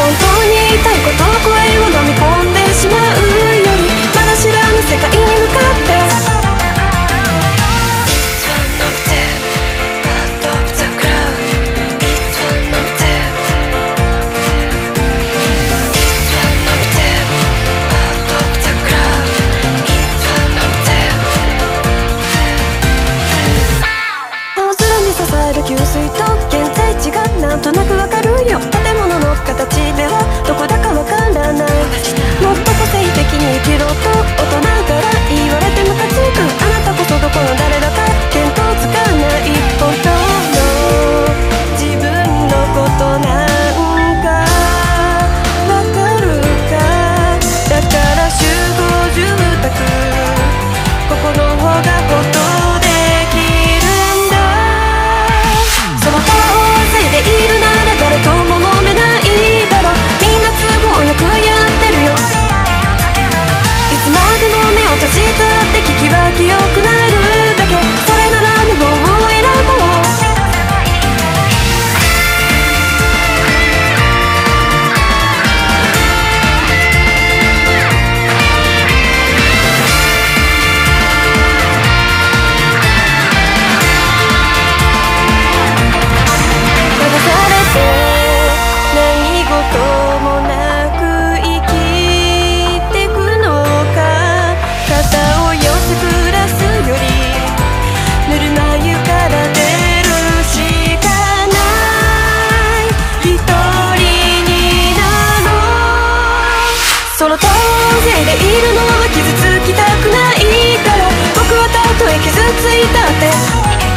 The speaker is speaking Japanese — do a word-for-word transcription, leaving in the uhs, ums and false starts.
本当に言いたいこと声を飲み込んでしまうよりまだ知らぬ世界に向かって給水と現在地がなんとなくわかるよ。建物の形ではどこだかわからない。もっと個性的に生きろと大人から言われてムカつく。あなたこそどこの誰だか見当つかない。本当の自分のことなんかわかるか。だから集合住宅ここの方がほっとできる。いるなら誰とも揉めないだろ。みんな都合よくやってるよ。いつまでも目を閉じたって聞きは清くなるだけ。それなら無謀を選ぼう。何事もなく生きてくのか。肩を寄せ暮らすよりぬるま湯から出るしかない。一人になろう。その当然でいるのは傷つきたくないから。僕はたとえ傷ついたって